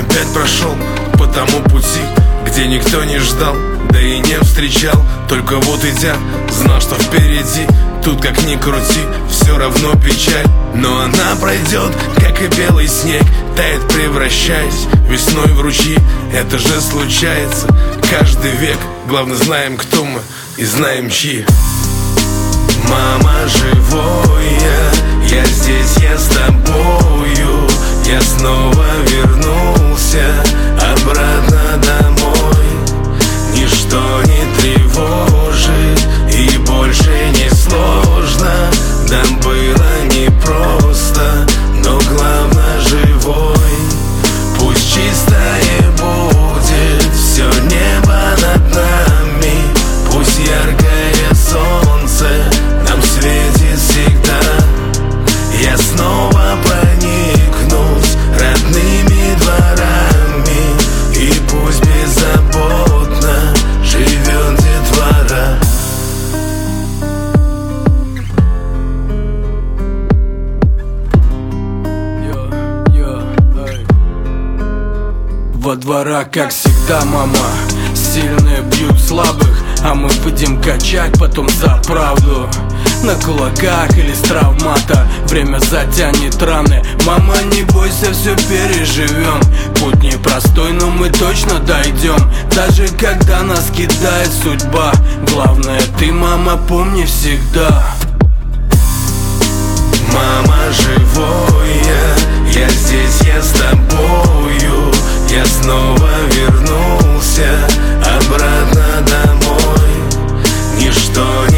опять прошел по тому пути, где никто не ждал, да и не встречал. Только вот идя, знал, что впереди тут как ни крути, все равно печаль. Но она пройдет, как и белый снег, тает, превращаясь весной в ручьи. Это же случается каждый век. Главное, знаем, кто мы и знаем, чьи. Мама, живой я здесь, я с тобою. Я снова вернулся обратно домой. Ничто не тревожит и больше не сложно. Да было непросто, но главное живой. Пусть чистое будет все небо над нами. Пусть яркое солнце нам светит всегда. Я снова проникнусь родными дворами, и пусть беззаботно живет детвора. Во дворах, как всегда, мама, сильные бьют слабых, а мы будем качать потом за правду. На кулаках или с травмата время затянет раны. Мама, не бойся, все переживем. Путь непростой, но мы точно дойдем. Даже когда нас кидает судьба, главное ты, мама, помни всегда. Мама, живой я здесь, я с тобою. Я снова вернулся обратно домой. Ничто